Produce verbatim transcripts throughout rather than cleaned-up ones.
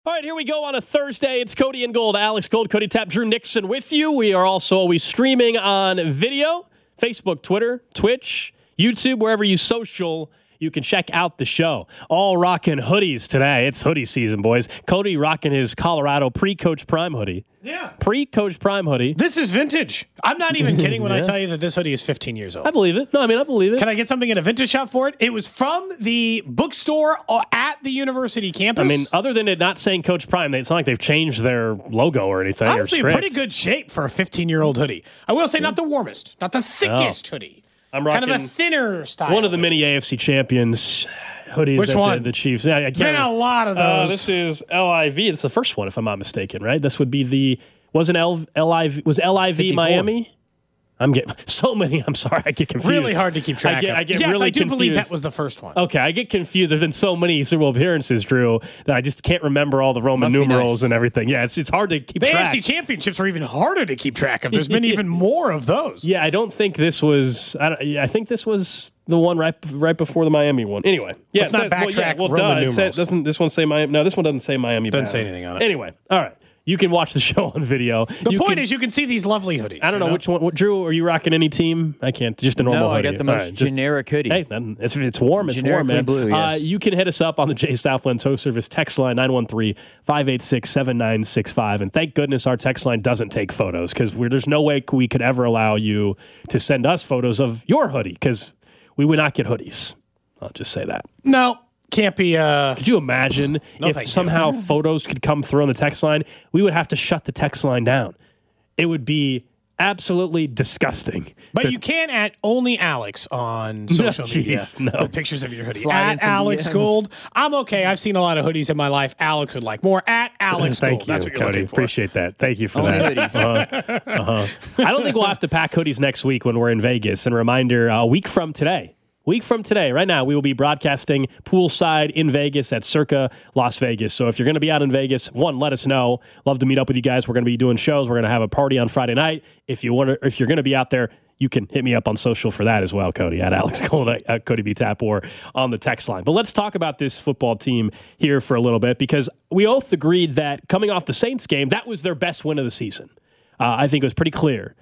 All right, here we go on a Thursday. It's Cody and Gold. Alex Gold, Cody Tapp, Drew Nixon with you. We are also always streaming on video, Facebook, Twitter, Twitch, YouTube, wherever you social. You can check out the show. All rocking hoodies today. It's hoodie season, boys. Cody rocking his Colorado pre-Coach Prime hoodie. Yeah. Pre-Coach Prime hoodie. This is vintage. I'm not even kidding when yeah. I tell you that this hoodie is fifteen years old. I believe it. No, I mean, I believe it. Can I get something in a vintage shop for it? It was from the bookstore at the university campus. I mean, other than it not saying Coach Prime, it's not like they've changed their logo or anything. Honestly, or in pretty good shape for a fifteen-year-old hoodie. I will say not the warmest, not the thickest oh. hoodie. I'm rocking kind of a thinner style. One of the mini A F C champions hoodies. Which that one? The, the Chiefs. Yeah, I can't Been a lot of those. Uh, this is L I V. It's the first one, if I'm not mistaken, right? This would be the wasn't L, LIV was L I V fifty-four Miami? I'm getting so many. I'm sorry, I get confused. Really hard to keep track I get, of. I get yes, really I do confused. believe that was the first one. Okay, I get confused. There's been so many Super Bowl appearances, Drew, that I just can't remember all the Roman Must numerals nice. and everything. Yeah, it's it's hard to keep the track. A F C championships are even harder to keep track of. There's been even more of those. Yeah, I don't think this was. I, don't, I think this was the one right right before the Miami one. Anyway, yeah, let's not said, backtrack. Well, yeah, well Roman duh, it numerals. said, doesn't this one say Miami? No, this one doesn't say Miami. Doesn't bad. say anything on it. Anyway, all right. You can watch the show on video. The you point can, is, you can see these lovely hoodies. I don't know, know which one. What, Drew, are you rocking any team? I can't. Just a normal no, hoodie. I got the most right, just, generic hoodie. Hey, then it's, it's warm. It's warm, man. Blue, yes. uh, you can hit us up on the Jay Southland Tow Service text line, nine one three, five eight six, seven nine six five. And thank goodness our text line doesn't take photos because there's no way we could ever allow you to send us photos of your hoodie because we would not get hoodies. I'll just say that. No. Can't be. Uh, could you imagine no, if somehow photos could come through on the text line? We would have to shut the text line down. It would be absolutely disgusting. But you can at only Alex on social no, media geez, no. with pictures of your hoodie. Slide in at some Alex D Ms. Gold. I'm okay. I've seen a lot of hoodies in my life. Alex would like more. At Alex Thank Gold. you, That's what you're Cody. looking for. Appreciate that. Thank you for Only that. hoodies. Uh-huh. Uh-huh. I don't think we'll have to pack hoodies next week when we're in Vegas. And a reminder, a week from today. Week from today, right now, we will be broadcasting poolside in Vegas at Circa Las Vegas. So if you're going to be out in Vegas, one, let us know. Love to meet up with you guys. We're going to be doing shows. We're going to have a party on Friday night. If you want to, if you're going to be out there, you can hit me up on social for that as well, Cody, at Alex Gold, at Cody B. Tapp, or on the text line. But let's talk about this football team here for a little bit because we both agreed that coming off the Saints game, that was their best win of the season. Uh, I think it was pretty clear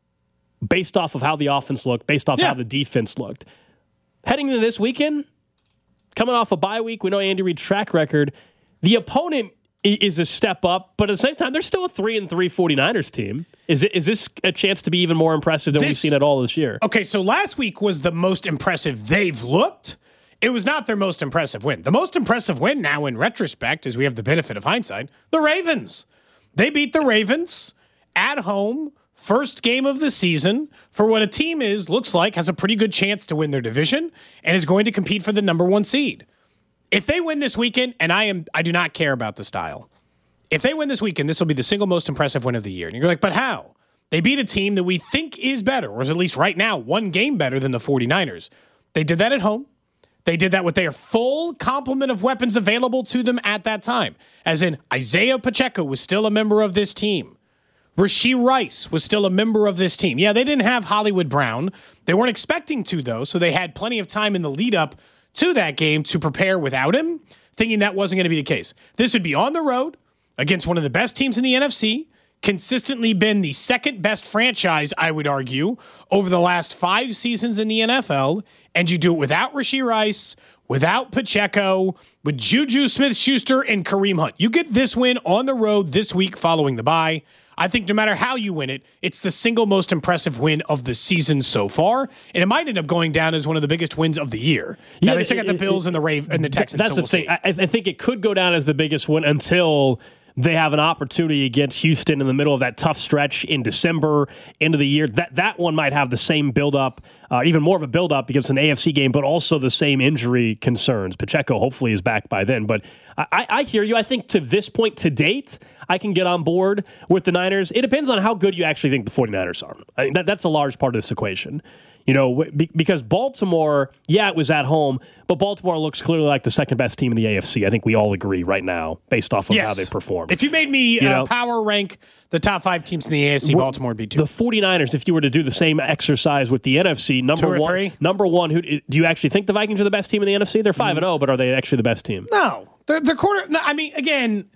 based off of how the offense looked, based off yeah. how the defense looked. Heading into this weekend, coming off a bye week, we know Andy Reid's track record. The opponent is a step up, but at the same time, they're still a three and three 49ers team. Is it is this a chance to be even more impressive than this, we've seen at all this year? Okay, so last week was the most impressive they've looked. It was not their most impressive win. The most impressive win now in retrospect, as we have the benefit of hindsight, the Ravens. They beat the Ravens at home. First game of the season for what a team is, looks like, has a pretty good chance to win their division and is going to compete for the number one seed. If they win this weekend, and I am, I do not care about the style. If they win this weekend, this will be the single most impressive win of the year. And you're like, but how? They beat a team that we think is better, or is at least right now one game better than the 49ers. They did that at home. They did that with their full complement of weapons available to them at that time. As in, Isaiah Pacheco was still a member of this team. Rashee Rice was still a member of this team. Yeah, they didn't have Hollywood Brown. They weren't expecting to, though, so they had plenty of time in the lead up to that game to prepare without him, thinking that wasn't going to be the case. This would be on the road against one of the best teams in the N F C, consistently been the second best franchise, I would argue, over the last five seasons in the N F L, and you do it without Rashee Rice, without Pacheco, with Juju Smith-Schuster and Kareem Hunt. You get this win on the road this week following the bye. I think no matter how you win it, it's the single most impressive win of the season so far, and it might end up going down as one of the biggest wins of the year. Now, Yeah, they still got the Bills and the Rave and the Texans. That's so the we'll thing. see. I, I think it could go down as the biggest win until they have an opportunity against Houston in the middle of that tough stretch in December, end of the year. That that one might have the same buildup, uh, even more of a buildup because it's an A F C game, but also the same injury concerns. Pacheco hopefully is back by then. But I, I hear you. I think to this point, to date, I can get on board with the Niners. It depends on how good you actually think the 49ers are. I mean, that, that's a large part of this equation. You know, because Baltimore, yeah, it was at home, but Baltimore looks clearly like the second best team in the A F C. I think we all agree right now, based off of yes. how they perform. If you made me you uh, know, power rank the top five teams in the A F C, Baltimore would be two. The 49ers, if you were to do the same exercise with the N F C, number two or one, three? number one, who do you actually think the Vikings are the best team in the N F C? They're five and zero, but are they actually the best team? No, the the quarter. No, I mean, again,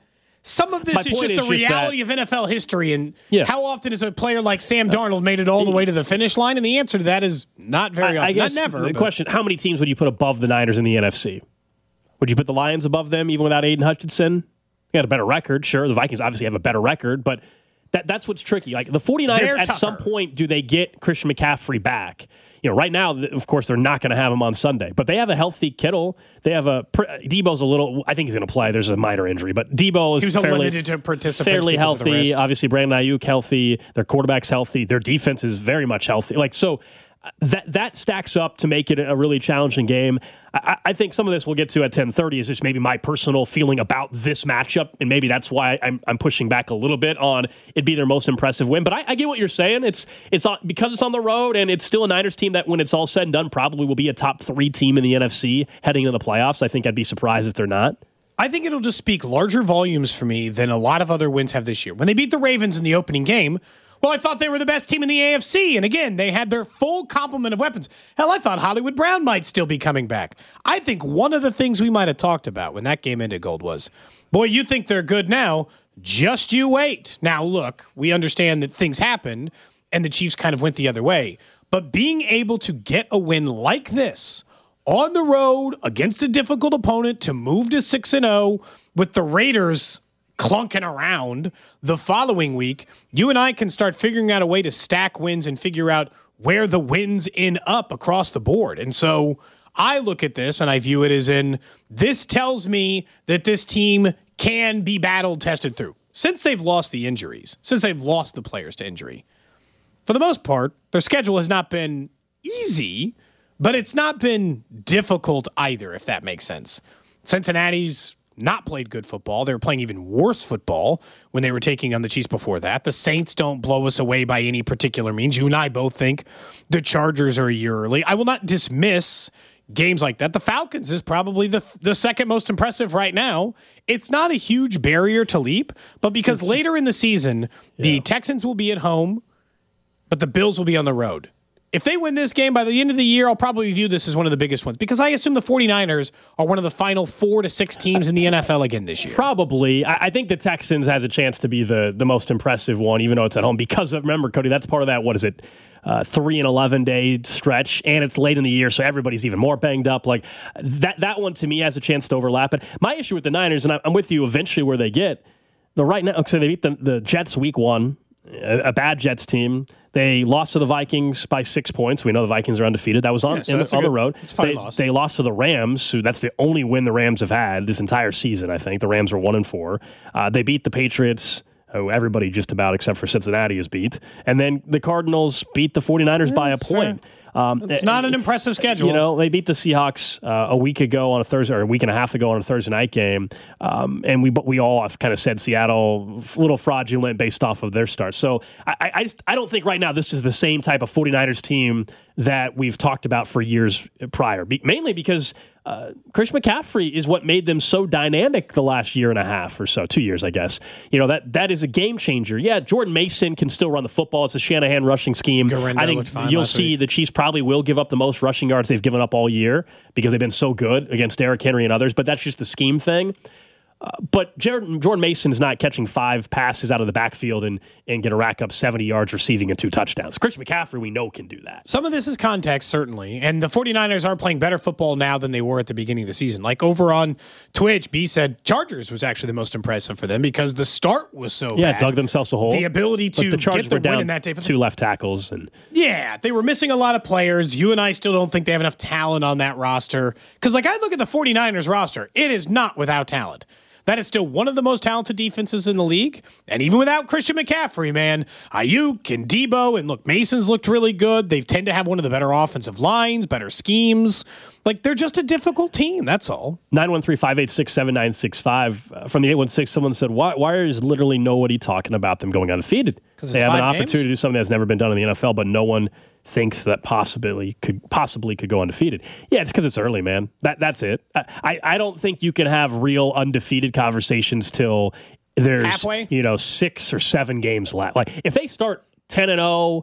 Some of this My is point just is the just reality that- of N F L history, and Yeah. how often has a player like Sam Darnold made it all the way to the finish line? And the answer to that is not very I, often. I guess not never. the but- question, how many teams would you put above the Niners in the N F C? Would you put the Lions above them even without Aiden Hutchinson? They got a better record, sure. The Vikings obviously have a better record, but that, that's what's tricky. Like the 49ers, They're at tougher. some point, do they get Christian McCaffrey back? You know, right now, of course, they're not going to have him on Sunday, but they have a healthy Kittle. They have a Debo's a little. I think he's going to play. There's a minor injury, but Debo is He was fairly, limited to participate fairly because of the healthy. wrist. Obviously, Brandon Ayuk healthy. Their quarterback's healthy. Their defense is very much healthy. Like so. That that stacks up to make it a really challenging game. I, I think some of this we'll get to at ten thirty is just maybe my personal feeling about this matchup, and maybe that's why I'm I'm pushing back a little bit on it be their most impressive win. But I, I get what you're saying. It's it's on, because it's on the road, and it's still a Niners team that when it's all said and done probably will be a top three team in the N F C heading into the playoffs. I think I'd be surprised if they're not. I think it'll just speak larger volumes for me than a lot of other wins have this year. When they beat the Ravens in the opening game, well, I thought they were the best team in the A F C. And again, they had their full complement of weapons. Hell, I thought Hollywood Brown might still be coming back. I think one of the things we might have talked about when that game ended, Gold, was, boy, you think they're good now. Just you wait. Now, look, we understand that things happened and the Chiefs kind of went the other way. But being able to get a win like this on the road against a difficult opponent to move to six and oh with the Raiders clunking around the following week, you and I can start figuring out a way to stack wins and figure out where the wins end up across the board. And so I look at this and I view it as in, this tells me that this team can be battle tested through. Since they've lost the injuries, since they've lost the players to injury, for the most part, their schedule has not been easy, but it's not been difficult either, if that makes sense. Cincinnati's not played good football. They were playing even worse football when they were taking on the Chiefs before that. The Saints don't blow us away by any particular means. You and I both think the Chargers are a year early. I will not dismiss games like that. The Falcons is probably the the second most impressive right now. It's not a huge barrier to leap, but because later in the season, yeah. the Texans will be at home, but the Bills will be on the road. If they win this game by the end of the year, I'll probably view this as one of the biggest ones because I assume the 49ers are one of the final four to six teams in the N F L again this year. Probably. I, I think the Texans has a chance to be the, the most impressive one, even though it's at home. Because of, remember, Cody, that's part of that, what is it, uh, three and eleven day stretch, and it's late in the year, so everybody's even more banged up. Like that, that one to me has a chance to overlap it. My issue with the Niners, and I'm with you eventually where they get, the right now, so they beat the, the Jets week one, a, a bad Jets team. They lost to the Vikings by six points. We know the Vikings are undefeated. That was on, yeah, so in, on good, the road. It's a fine they, loss. They lost to the Rams, who that's the only win the Rams have had this entire season, I think. The Rams were one and four. Uh, they beat the Patriots, who everybody just about except for Cincinnati has beat. And then the Cardinals beat the 49ers yeah, by a point. Um, it's not an impressive schedule. You know, they beat the Seahawks uh, a week ago on a Thursday, or a week and a half ago on a Thursday night game, um, and we we all have kind of said Seattle a little fraudulent based off of their start. So I I, just, I don't think right now this is the same type of 49ers team that we've talked about for years prior, Be- mainly because uh, Christian McCaffrey is what made them so dynamic the last year and a half or so, two years, I guess. You know, that that is a game changer. Yeah, Jordan Mason can still run the football. It's a Shanahan rushing scheme. Garindo I think you'll see week. the Chiefs probably will give up the most rushing yards they've given up all year because they've been so good against Derrick Henry and others, but that's just the scheme thing. Uh, but Jared, Jordan Mason's not catching five passes out of the backfield and, and going to rack up seventy yards receiving and two touchdowns. Christian McCaffrey, we know, can do that. Some of this is context, certainly. And the 49ers are playing better football now than they were at the beginning of the season. Like over on Twitch, B said Chargers was actually the most impressive for them because the start was so yeah, bad. dug themselves a hole. The ability to but the Chargers get the were down win in that day. two left tackles. and Yeah, they were missing a lot of players. You and I still don't think they have enough talent on that roster. Because like I look at the 49ers roster, it is not without talent. That is still one of the most talented defenses in the league. And even without Christian McCaffrey, man, Ayuk and Debo, and look, Mason's looked really good. They tend to have one of the better offensive lines, better schemes. Like, they're just a difficult team, that's all. nine one three, five eight six, seven nine six five. Uh, from the eight one six, someone said, why, why is literally nobody talking about them going undefeated? Because they have an opportunity games? to do something that's never been done in the N F L, but no one thinks that possibly could possibly could go undefeated. Yeah, it's because it's early, man. That That's it. I, I don't think you can have real undefeated conversations till there's halfway? you know six or seven games left. Like, if they start ten and oh,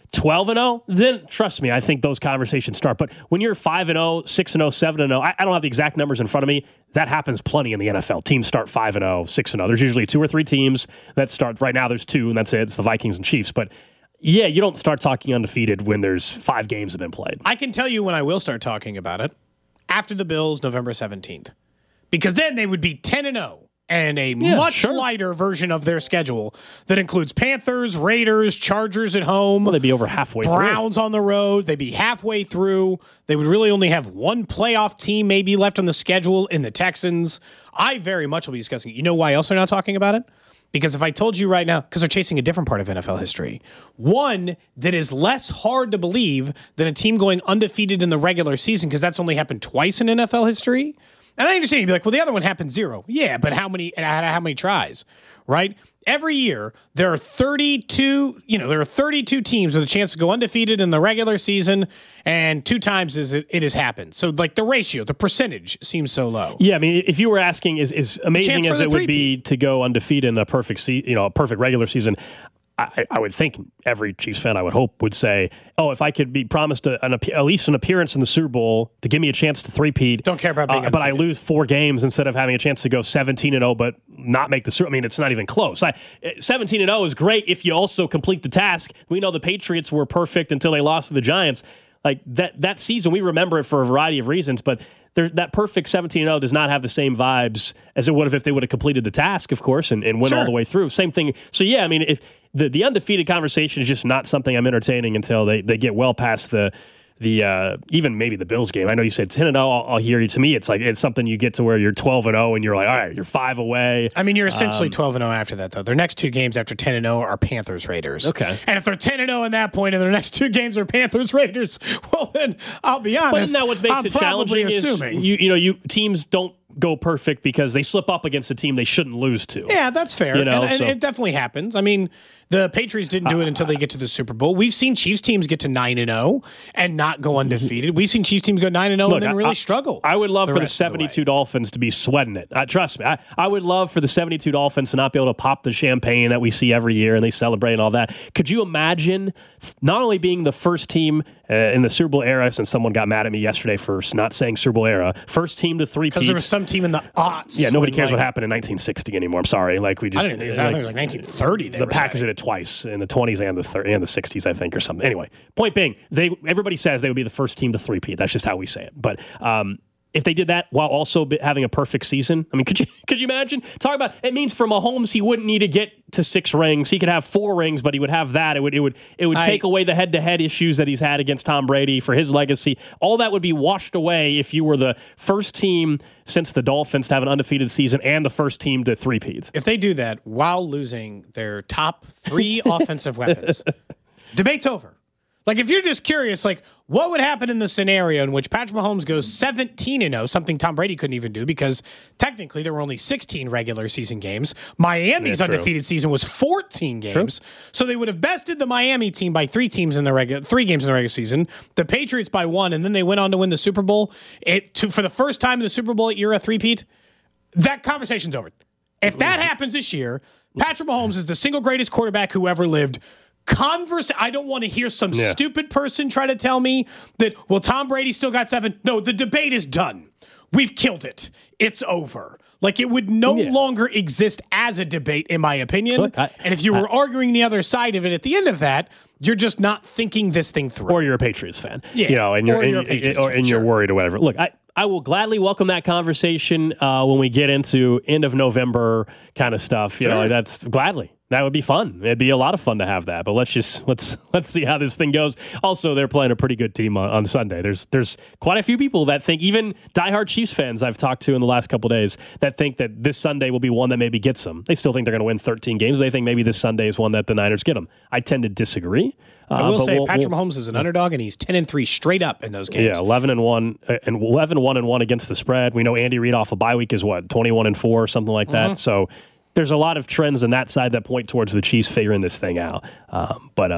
twelve and oh, then trust me, I think those conversations start. But when you're five and oh, six and oh, seven and oh, I, I don't have the exact numbers in front of me. That happens plenty in the N F L. Teams start five and oh, six and oh. There's usually two or three teams that start. Right now, there's two, and that's it. It's the Vikings and Chiefs. But yeah, you don't start talking undefeated when there's five games have been played. I can tell you when I will start talking about it after the Bills, November seventeenth, because then they would be ten and oh. And a yeah, much sure. lighter version of their schedule that includes Panthers, Raiders, Chargers at home. Well, they'd be over halfway Browns through. Browns on the road. They'd be halfway through. They would really only have one playoff team maybe left on the schedule in the Texans. I very much will be discussing it. You know why else they're not talking about it? Because if I told you right now, because they're chasing a different part of N F L history, one that is less hard to believe than a team going undefeated in the regular season, because that's only happened twice in N F L history. And I understand you'd be like, well, the other one happened zero. Yeah, but how many how many tries, right? Every year, there are thirty-two, you know, there are thirty-two teams with a chance to go undefeated in the regular season, and two times is it, it has happened. So, like, the ratio, the percentage seems so low. Yeah, I mean, if you were asking, is as amazing as it would be to go undefeated in a perfect, se- you know, a perfect regular season, I, I would think every Chiefs fan, I would hope, would say, oh, if I could be promised a, an, at least an appearance in the Super Bowl to give me a chance to three-peat. Don't care about being uh, but I lose four games instead of having a chance to go seventeen and oh, but not make the Super Bowl. I mean, it's not even close. I, seventeen and oh is great if you also complete the task. We know the Patriots were perfect until they lost to the Giants. Like, that that season, we remember it for a variety of reasons, but there, that perfect seventeen and oh does not have the same vibes as it would have if they would have completed the task, of course, and, and went sure. all the way through. Same thing. So, yeah, I mean, if the, the undefeated conversation is just not something I'm entertaining until they, they get well past the the uh, even maybe the Bills game. I know you said ten and oh, I'll, I'll hear you. To me, it's like it's something you get to where you're twelve and oh and you're like, all right, you're five away. I mean, you're essentially um, twelve and oh after that, though. Their next two games after ten and oh are Panthers Raiders. Okay. And if they're ten and oh in that point and their next two games are Panthers Raiders, well, then I'll be honest. But isn't that what makes I'm it challenging? Assuming. Is you you know you teams don't go perfect because they slip up against a team they shouldn't lose to. Yeah, that's fair. You know, and, and so. it definitely happens. I mean, the Patriots didn't do it until they get to the Super Bowl. We've seen Chiefs teams get to nine and oh and not go undefeated. We've seen Chiefs teams go nine and oh and then really I, struggle. I would love the for the seventy-two the Dolphins to be sweating it. Uh, trust me. I, I would love for the seventy-two Dolphins to not be able to pop the champagne that we see every year and they celebrate and all that. Could you imagine not only being the first team uh, in the Super Bowl era, since someone got mad at me yesterday for not saying Super Bowl era, first team to three-peat. Because there was some team in the aughts. Yeah, nobody cares like, what happened in nineteen sixty anymore. I'm sorry. Like we just, I didn't think it was, like, I think it was like nineteen thirty. The Packers did it twice in the twenties and the thirties and the sixties, I think, or something. Anyway, point being, they everybody says they would be the first team to three-peat. That's just how we say it. But um, if they did that while also having a perfect season, I mean, could you could you imagine? Talk about it means for Mahomes, he wouldn't need to get to six rings. He could have four rings, but he would have that. It would it would it would I, take away the head-to-head issues that he's had against Tom Brady for his legacy. All that would be washed away if you were the first team since the Dolphins to have an undefeated season and the first team to three-peat. If they do that while losing their top three offensive weapons, debate's over. Like, if you're just curious, like, what would happen in the scenario in which Patrick Mahomes goes seventeen and oh, something Tom Brady couldn't even do because technically there were only sixteen regular season games. Miami's yeah, undefeated season was fourteen games. True. So they would have bested the Miami team by three teams in the regular three games in the regular season, the Patriots by one, and then they went on to win the Super Bowl. It to for the first time in the Super Bowl era three-peat. That conversation's over. If that happens this year, Patrick Mahomes is the single greatest quarterback who ever lived. Converse. I don't want to hear some yeah. stupid person try to tell me that, well, Tom Brady still got seven. No, the debate is done. We've killed it. It's over. Like, it would no yeah. longer exist as a debate, in my opinion. Look, I, and if you were I, arguing the other side of it at the end of that, you're just not thinking this thing through. Or you're a Patriots fan. Yeah. You know, and you're, or you're, and, and, or, and fan, you're sure. worried or whatever. Look, I, I will gladly welcome that conversation uh, when we get into end of November kind of stuff. You sure. know, that's gladly. That would be fun. It'd be a lot of fun to have that. But let's just let's let's see how this thing goes. Also, they're playing a pretty good team on, on Sunday. There's there's quite a few people that think, even diehard Chiefs fans I've talked to in the last couple of days, that think that this Sunday will be one that maybe gets them. They still think they're going to win thirteen games. They think maybe this Sunday is one that the Niners get them. I tend to disagree. Uh, I will say we'll, Patrick we'll, Mahomes is an underdog, and he's ten and three straight up in those games. Yeah, eleven and one and eleven one and one against the spread. We know Andy Reid off a bye week is what twenty-one and four, something like that. Mm-hmm. So there's a lot of trends on that side that point towards the Chiefs figuring this thing out. Um, but uh,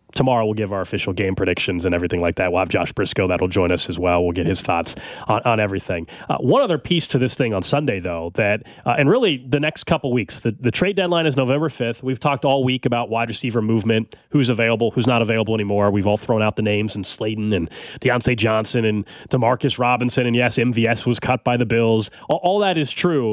tomorrow we'll give our official game predictions and everything like that. We'll have Josh Briscoe that'll join us as well. We'll get his thoughts on, on everything. Uh, one other piece to this thing on Sunday, though, that uh, and really the next couple weeks, the, the trade deadline is November fifth. We've talked all week about wide receiver movement, who's available, who's not available anymore. We've all thrown out the names and Slayton and Deontay Johnson and Demarcus Robinson. And yes, M V S was cut by the Bills. All, all that is true.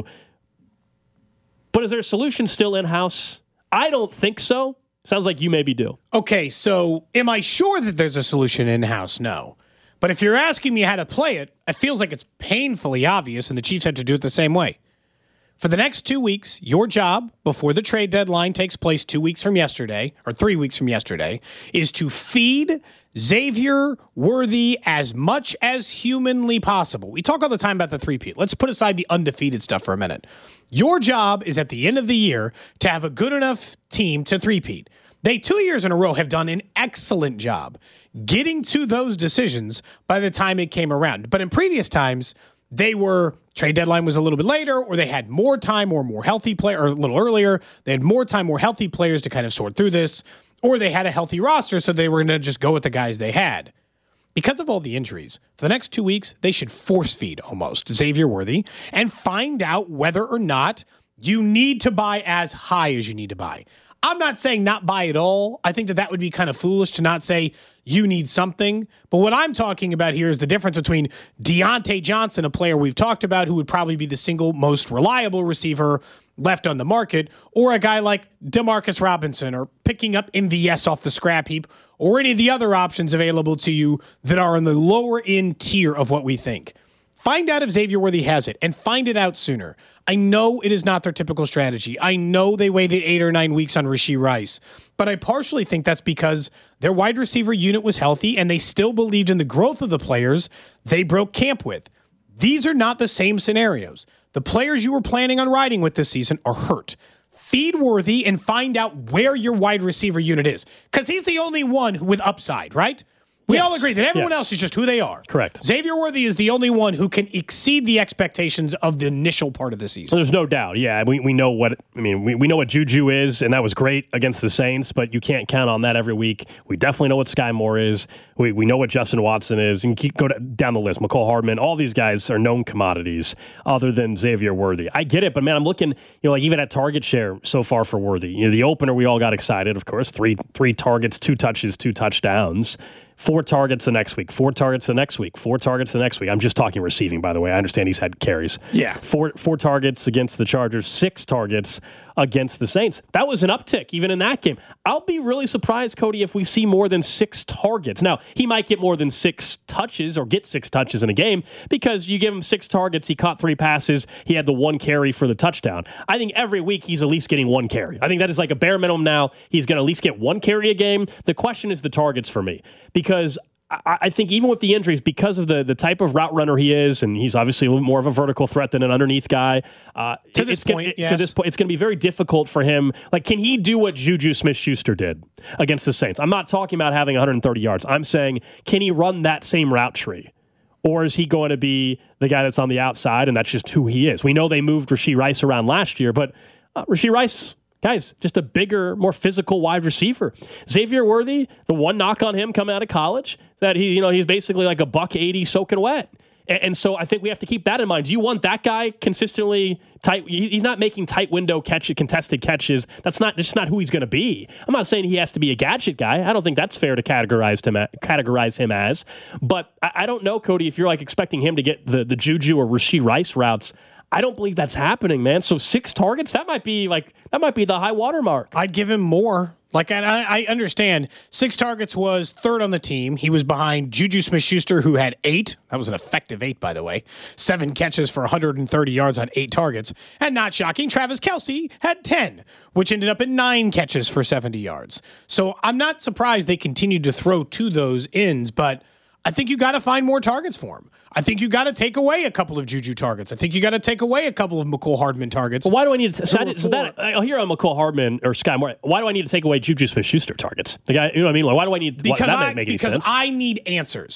But is there a solution still in-house? I don't think so. Sounds like you maybe do. Okay, so am I sure that there's a solution in-house? No. But if you're asking me how to play it, it feels like it's painfully obvious, and the Chiefs had to do it the same way. For the next two weeks, your job, before the trade deadline takes place two weeks from yesterday, or three weeks from yesterday, is to feed Xavier Worthy as much as humanly possible. We talk all the time about the three-peat. Let's put aside the undefeated stuff for a minute. Your job is at the end of the year to have a good enough team to three-peat. They, two years in a row, have done an excellent job getting to those decisions by the time it came around. But in previous times, they were, trade deadline was a little bit later, or they had more time or more healthy player, or a little earlier. They had more time, more healthy players to kind of sort through this, or they had a healthy roster, so they were going to just go with the guys they had. Because of all the injuries, for the next two weeks, they should force feed almost Xavier Worthy and find out whether or not you need to buy as high as you need to buy. I'm not saying not buy at all. I think that that would be kind of foolish to not say you need something. But what I'm talking about here is the difference between Deontay Johnson, a player we've talked about who would probably be the single most reliable receiver left on the market, or a guy like Demarcus Robinson, or picking up M V S off the scrap heap, or any of the other options available to you that are in the lower end tier of what we think. Find out if Xavier Worthy has it, and find it out sooner. I know it is not their typical strategy. I know they waited eight or nine weeks on Rashee Rice, but I partially think that's because their wide receiver unit was healthy and they still believed in the growth of the players they broke camp with. These are not the same scenarios. The players you were planning on riding with this season are hurt. Feed Worthy and find out where your wide receiver unit is, because he's the only one who with upside, right? We yes. all agree that everyone yes. else is just who they are. Correct. Xavier Worthy is the only one who can exceed the expectations of the initial part of the season. There's no doubt. Yeah, we we know what I mean. We, we know what Juju is, and that was great against the Saints, but you can't count on that every week. We definitely know what Sky Moore is. We we know what Justin Watson is, and keep go down the list. McCole Hardman. All these guys are known commodities, other than Xavier Worthy. I get it, but man, I'm looking. You know, like even at target share so far for Worthy. You know, the opener we all got excited. Of course, three three targets, two touches, two touchdowns. Four targets the next week, four targets the next week, four targets the next week. I'm just talking receiving, by the way. I understand he's had carries. Yeah. Four four targets against the Chargers, six targets against the Saints. That was an uptick even in that game. I'll be really surprised, Cody, if we see more than six targets. Now, he might get more than six touches or get six touches in a game because you give him six targets, he caught three passes, he had the one carry for the touchdown. I think every week he's at least getting one carry. I think that is like a bare minimum now. He's going to at least get one carry a game. The question is the targets for me, because I, I think even with the injuries, because of the, the type of route runner he is, and he's obviously a little more of a vertical threat than an underneath guy. Uh, to this point, it, yes. to this point, it's going to be very difficult for him. Like, can he do what Juju Smith-Schuster did against the Saints? I'm not talking about having one hundred thirty yards. I'm saying, can he run that same route tree? Or is he going to be the guy that's on the outside, and that's just who he is? We know they moved Rashee Rice around last year, but uh, Rashee Rice... Guys, just a bigger, more physical wide receiver. Xavier Worthy, the one knock on him coming out of college, that he, you know, he's basically like a buck eighty soaking wet. And, and so I think we have to keep that in mind. Do you want that guy consistently tight? He's not making tight window catch, contested catches. That's not just not who he's going to be. I'm not saying he has to be a gadget guy. I don't think that's fair to categorize him categorize him as. But I, I don't know, Cody, if you're like expecting him to get the the Juju or Rashee Rice routes. I don't believe that's happening, man. So six targets, that might be like that might be the high water mark. I'd give him more. Like, I, I understand six targets was third on the team. He was behind Juju Smith-Schuster, who had eight. That was an effective eight, by the way. Seven catches for one hundred thirty yards on eight targets. And not shocking, Travis Kelce had ten, which ended up at nine catches for seventy yards. So I'm not surprised they continued to throw to those ends, but I think you got to find more targets for him. I think you got to take away a couple of Juju targets. I think you got to take away a couple of McCole Hardman targets. Well, why do I need to? So, I, so that I'll hear on McCole Hardman or Sky Moore. Why do I need to take away Juju Smith-Schuster targets? The guy, you know what I mean? Like, why do I need? Because why, that I, make any because sense? I need answers.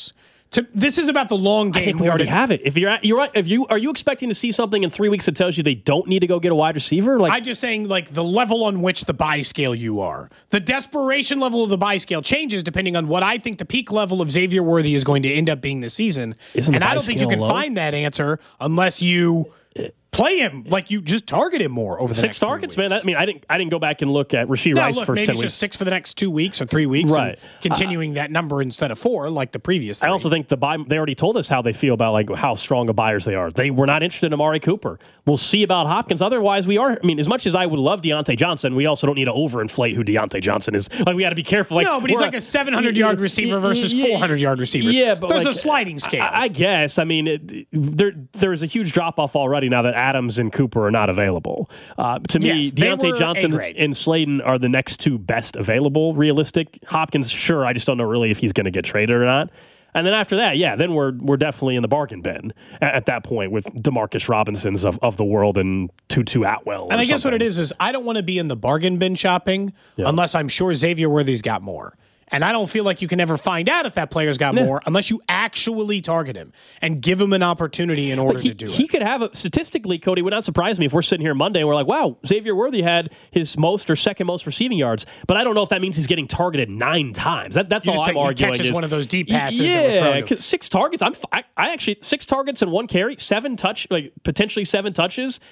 To, this is about the long game. I think we already have it. If you're at, you're right. If you are you expecting to see something in three weeks that tells you they don't need to go get a wide receiver? Like I'm just saying, like the level on which the buy scale you are, the desperation level of the buy scale changes depending on what I think the peak level of Xavier Worthy is going to end up being this season. Isn't and the I buy don't think you can scale low? find that answer unless you play him, like you just target him more over the six next targets, three man. weeks. I mean, I didn't I didn't go back and look at Rashee Now, Rice look, first maybe ten it's weeks. just six for the next two weeks or three weeks, Right. and continuing uh, that number instead of four, like the previous. Three. I also think the buy. They already told us how they feel about like how strong of buyers they are. They were not interested in Amari Cooper. We'll see about Hopkins. Otherwise, we are. I mean, as much as I would love Deontay Johnson, we also don't need to overinflate who Deontay Johnson is. Like we got to be careful. Like, no, but he's we're like a seven hundred yard receiver versus four hundred yard receivers. Yeah, but there's like, a sliding scale. I, I guess. I mean, it, there there's a huge drop off already now that Adams and Cooper are not available. Uh, to me, Yes, they Deontay were Johnson A-grade. and Slayton are the next two best available. Realistic. Hopkins, sure. I just don't know really if he's going to get traded or not. And then after that, yeah, then we're we're definitely in the bargain bin at, at that point with DeMarcus Robinsons of, of the world and Tutu Atwell. And I guess what it is is I don't want to be in the bargain bin shopping Yeah. unless I'm sure Xavier Worthy's got more. And I don't feel like you can ever find out if that player's got Yeah. more unless you actually target him and give him an opportunity in order He, to do he it. could have a, statistically, Cody, would not surprise me if we're sitting here Monday and we're like, wow, Xavier Worthy had his most or second most receiving yards, but I don't know if that means he's getting targeted nine times. That, that's You all just I'm say he arguing. catches is, one of those deep passes that were Yeah, thrown to him. 'cause six targets. I'm I, I actually six targets and one carry, seven touch, like potentially seven touches.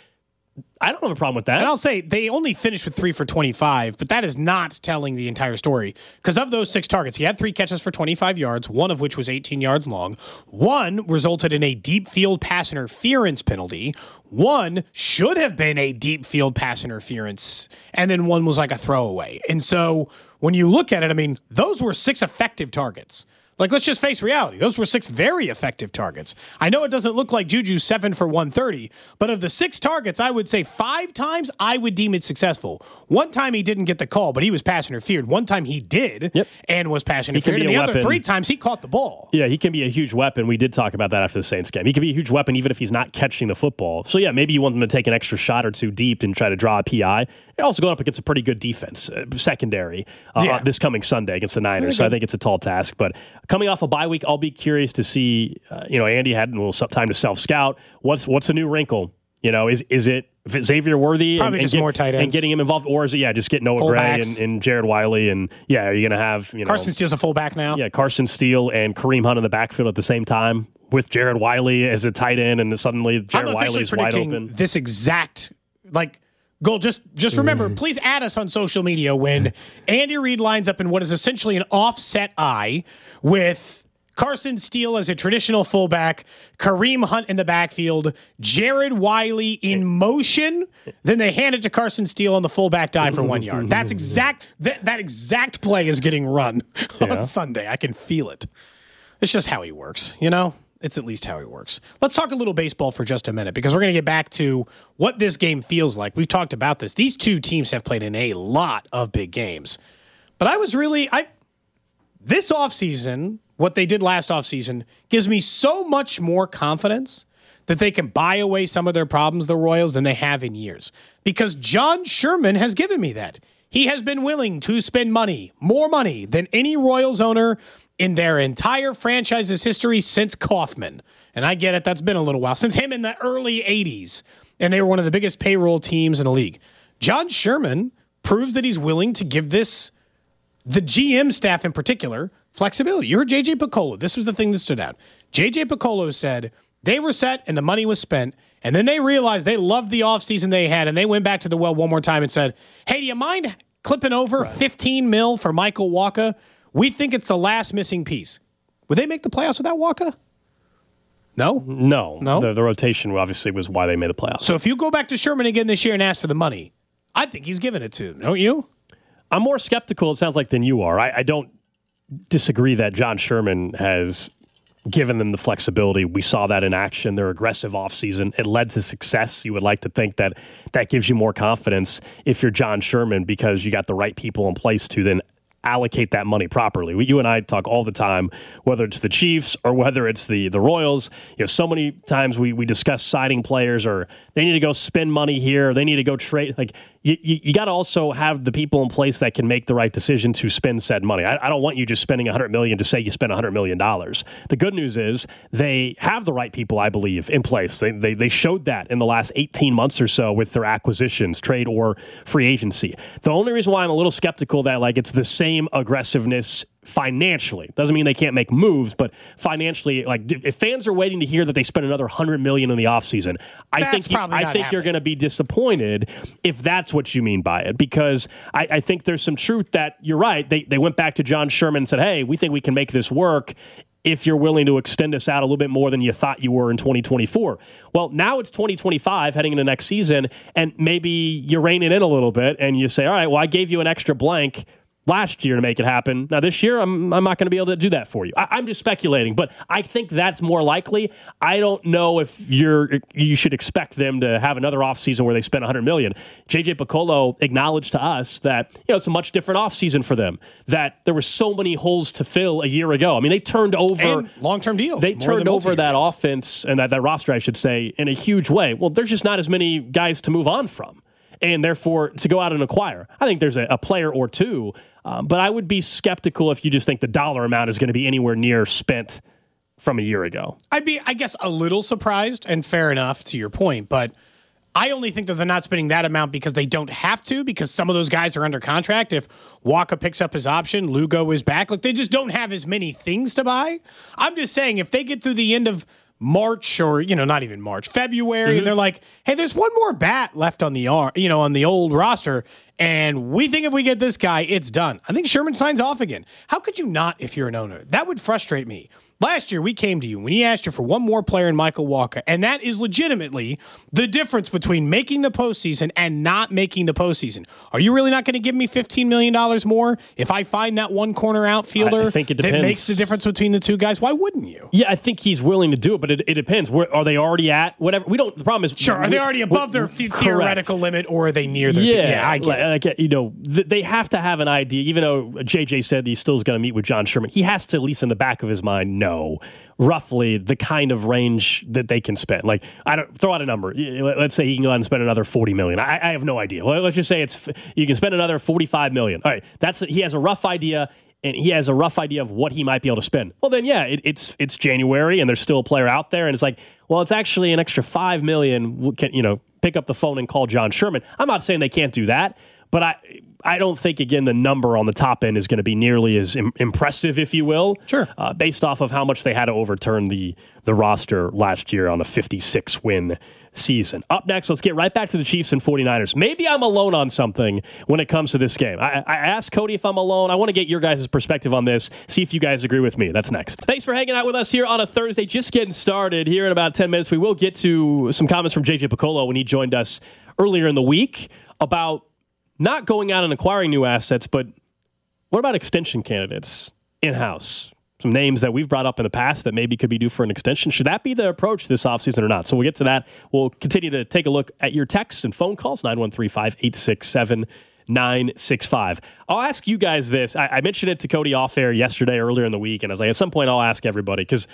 I don't have a problem with that. And I'll say they only finished with three for twenty-five, but that is not telling the entire story. Because of those six targets, he had three catches for twenty-five yards, one of which was eighteen yards long. One resulted in a deep field pass interference penalty. One should have been a deep field pass interference. And then one was like a throwaway. And so when you look at it, I mean, those were six effective targets. Like, let's just face reality. Those were six very effective targets. I know it doesn't look like Juju's seven for one thirty, but of the six targets, I would say five times I would deem it successful. One time he didn't get the call, but he was pass interfered. One time he did Yep. and was pass can interfered. be And a the other weapon. three times he caught the ball. Yeah, he can be a huge weapon. We did talk about that after the Saints game. He can be a huge weapon even if he's not catching the football. So, yeah, maybe you want him to take an extra shot or two deep and try to draw a P I. They're also going up against a pretty good defense, uh, secondary, uh, Yeah. this coming Sunday against the Niners. So I think it's a tall task. But coming off a bye week, I'll be curious to see, uh, you know, Andy had a little time to self-scout. What's what's a new wrinkle? You know, is is it Xavier Worthy Probably and, just and, get- more tight and ends. getting him involved? Or is it, yeah, just getting Noah Gray and, Fullbacks. and Jared Wiley? And, yeah, are you going to have, you know, Carson Steele's a fullback now. yeah, Carson Steele and Kareem Hunt in the backfield at the same time with Jared Wiley as a tight end, and suddenly Jared I'm officially Wiley's wide predicting open. this exact, like, goal. Just just remember, please add us on social media when Andy Reid lines up in what is essentially an offset eye with Carson Steele as a traditional fullback, Kareem Hunt in the backfield, Jared Wiley in motion. Then they hand it to Carson Steele on the fullback dive for one yard. That's exact. That, that exact play is getting run on Sunday. I can feel it. It's just how he works, you know? It's at least how he works. Let's talk a little baseball for just a minute because we're going to get back to what this game feels like. We've talked about this. These two teams have played in a lot of big games. But I was really I this offseason, what they did last offseason gives me so much more confidence that they can buy away some of their problems, the Royals, than they have in years. Because John Sherman has given me that. He has been willing to spend money, more money than any Royals owner in their entire franchise's history since Kaufman. And I get it, that's been a little while. Since him in the early eighties. And they were one of the biggest payroll teams in the league. John Sherman proves that he's willing to give this, the G M staff in particular, flexibility. You heard J J Piccolo. This was the thing that stood out. J J Piccolo said they were set and the money was spent. And then they realized they loved the offseason they had. And they went back to the well one more time and said, hey, do you mind clipping over right. fifteen mil for Michael Wacha? We think it's the last missing piece. Would they make the playoffs without Wacha? No? No. No? The, the rotation obviously was why they made the playoffs. So if you go back to Sherman again this year and ask for the money, I think he's giving it to him, don't you? I'm more skeptical, it sounds like, than you are. I, I don't disagree that John Sherman has given them the flexibility. We saw that in action. Their aggressive offseason, it led to success. You would like to think that that gives you more confidence if you're John Sherman because you got the right people in place to then allocate that money properly. We, you and I talk all the time, whether it's the Chiefs or whether it's the the Royals. You know, so many times we we discuss signing players or they need to go spend money here, or they need to go trade. Like you, you, you got to also have the people in place that can make the right decision to spend said money. I, I don't want you just spending one hundred million dollars to say you spent one hundred million dollars. The good news is they have the right people, I believe, in place. They, they, they showed that in the last eighteen months or so with their acquisitions, trade or free agency. The only reason why I'm a little skeptical that like it's the same aggressiveness financially doesn't mean they can't make moves, but financially, like if fans are waiting to hear that they spent another one hundred million dollars in the offseason, I That's think you, I think happening. you're going to be disappointed if that's what you mean by it, because I, I think there's some truth that you're right. They they went back to John Sherman and said, hey, we think we can make this work if you're willing to extend us out a little bit more than you thought you were in twenty twenty-four. Well, now it's twenty twenty-five heading into next season, and maybe you rein it in a little bit and you say, all right, well, I gave you an extra blank last year to make it happen. Now, this year, I'm I'm not going to be able to do that for you. I, I'm just speculating, but I think that's more likely. I don't know if you're you should expect them to have another offseason where they spend one hundred million dollars. J J Picollo acknowledged to us that you know it's a much different offseason for them, that there were so many holes to fill a year ago. I mean, they turned over... And long-term deals. They turned over that offense, and that, that roster, I should say, in a huge way. Well, there's just not as many guys to move on from, and therefore to go out and acquire. I think there's a, a player or two, um, but I would be skeptical if you just think the dollar amount is going to be anywhere near spent from a year ago. I'd be, I guess, a little surprised, and fair enough to your point, but I only think that they're not spending that amount because they don't have to, because some of those guys are under contract. If Waka picks up his option, Lugo is back. Like, they just don't have as many things to buy. I'm just saying, if they get through the end of March, or, you know, not even March, February, mm-hmm. and they're like, hey, there's one more bat left on the ar- you know, on the old roster, and we think if we get this guy, it's done. I think Sherman signs off again. How could you not if you're an owner? That would frustrate me. Last year, we came to you when he asked you for one more player in Michael Walker, and that is legitimately the difference between making the postseason and not making the postseason. Are you really not going to give me fifteen million dollars more if I find that one corner outfielder I, I think it depends. that makes the difference between the two guys? Why wouldn't you? Yeah, I think he's willing to do it, but it, it depends. Where, are they already at whatever? We don't. The problem is, sure. Are we, they already above we, their the- theoretical limit, or are they near their? Yeah, yeah I get like, like, you know, th- they have to have an idea. Even though J J said he still is going to meet with John Sherman, he has to, at least in the back of his mind, know roughly the kind of range that they can spend. Like, I don't throw out a number. Let's say he can go out and spend another forty million dollars. I, I have no idea. Well, let's just say it's you can spend another forty-five million dollars. All right, that's he has a rough idea, and he has a rough idea of what he might be able to spend. Well, then, yeah, it, it's it's January, and there's still a player out there, and it's like, well, it's actually an extra five million dollars. Can, you know, pick up the phone and call John Sherman. I'm not saying they can't do that, but I I don't think, again, the number on the top end is going to be nearly as im- impressive, if you will. Sure. Uh, based off of how much they had to overturn the, the roster last year on a fifty-six win season. Up next, let's get right back to the Chiefs and 49ers. Maybe I'm alone on something when it comes to this game. I, I asked Cody if I'm alone. I want to get your guys' perspective on this, see if you guys agree with me. That's next. Thanks for hanging out with us here on a Thursday. Just getting started here in about ten minutes. We will get to some comments from J J Picollo when he joined us earlier in the week about not going out and acquiring new assets, but what about extension candidates in-house? Some names that we've brought up in the past that maybe could be due for an extension. Should that be the approach this offseason or not? So we'll get to that. We'll continue to take a look at your texts and phone calls, nine one three, five eight six, seven nine six five. I'll ask you guys this. I, I mentioned it to Cody off air yesterday, earlier in the week, and I was like, at some point I'll ask everybody, because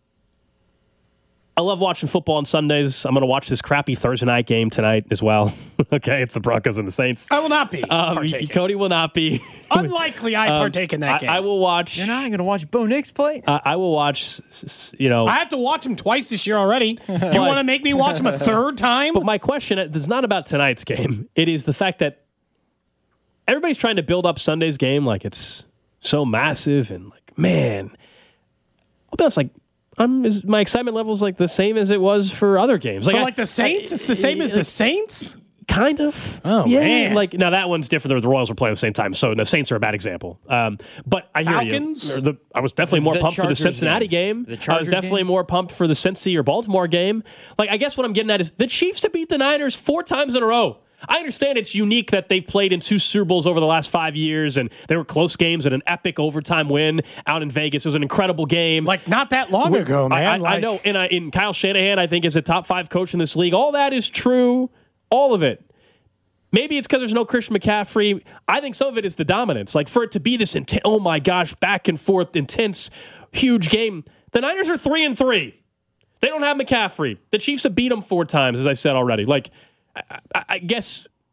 I love watching football on Sundays. I'm going to watch this crappy Thursday night game tonight as well. Okay, it's the Broncos and the Saints. I will not be um, partaking. Cody will not be. Unlikely I um, partake in that I, game. I will watch. You're not going to watch Bo Nix play? Uh, I will watch, you know. I have to watch him twice this year already. You want to make me watch him a third time? But my question is not about tonight's game. It is the fact that everybody's trying to build up Sunday's game like it's so massive and like, man. I'll be honest, like, I'm, is, my excitement level is like the same as it was for other games. Like, so I, like the Saints? I, it's the same I, as the Saints? Kind of. Oh, yeah. man. Like, now that one's different. The Royals were playing at the same time, so the Saints are a bad example. Um, but I hear Falcons? you. The, I was definitely more The pumped Chargers for the Cincinnati game. game. The I was Chargers definitely game? more pumped for the Cincy or Baltimore game. Like, I guess what I'm getting at is the Chiefs to beat the Niners four times in a row. I understand it's unique that they've played in two Super Bowls over the last five years, and they were close games and an epic overtime win out in Vegas. It was an incredible game. Like, not that long We're, ago, man. I, I, like, I know. And I, in Kyle Shanahan, I think, is a top five coach in this league. All that is true. All of it. Maybe it's because there's no Christian McCaffrey. I think some of it is the dominance. Like, for it to be this intense, oh my gosh, back and forth, intense, huge game. The Niners are three and three. They don't have McCaffrey. The Chiefs have beat them four times, as I said already. Like, I, I, I guess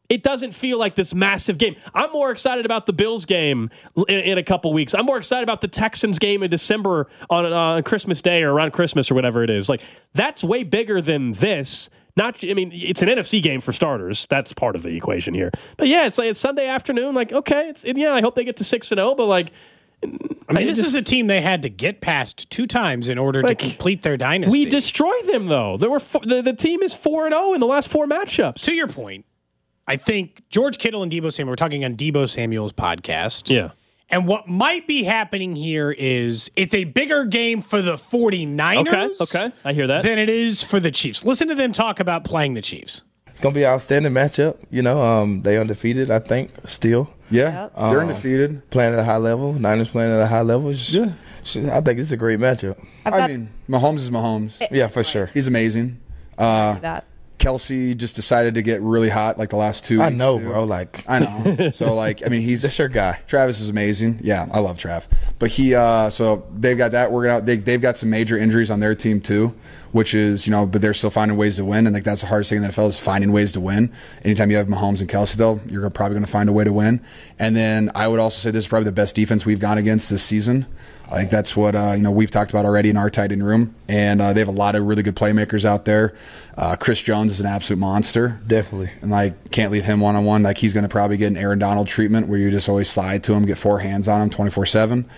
It doesn't feel like this massive game. I'm more excited about the Bills game in, in a couple weeks. I'm more excited about the Texans game in December on, on Christmas Day or around Christmas or whatever it is. Like, that's way bigger than this. Not, I mean, it's an N F C game for starters. That's part of the equation here. But yeah, it's like it's Sunday afternoon. Like, okay, it's it, yeah. I hope they get to six and zero. But like, I mean, I this just, is a team they had to get past two times in order like, to complete their dynasty. We destroyed them though. There were four, the the team is four and zero in the last four matchups. To your point. I think George Kittle and Deebo Samuel, we're talking on Deebo Samuel's podcast. Yeah. And what might be happening here is it's a bigger game for the 49ers. Okay, okay. I hear that. Than it is for the Chiefs. Listen to them talk about playing the Chiefs. It's going to be an outstanding matchup. You know, um, they undefeated, I think, still. Yeah, Yep. they're Um, undefeated. Playing at a high level. Niners playing at a high level. Yeah. I think it's a great matchup. I've I got mean, Mahomes is Mahomes. Yeah, for sure. He's amazing. Uh, that. Kelsey just decided to get really hot like the last two weeks. I know, too. bro. Like, I know. So, like, I mean, he's that's your guy. Travis is amazing. Yeah, I love Trav. But he, uh, so they've got that working out. They, they've got some major injuries on their team too, which is, you know, but they're still finding ways to win. And like that's the hardest thing in the N F L is finding ways to win. Anytime you have Mahomes and Kelsey, though, you're probably going to find a way to win. And then I would also say this is probably the best defense we've gone against this season. I think that's what uh, you know we've talked about already in our tight end room, and uh, they have a lot of really good playmakers out there. Uh, Chris Jones is an absolute monster, Definitely. and like can't leave him one on one. Like he's going to probably get an Aaron Donald treatment where you just always slide to him, get four hands on him, twenty four seven.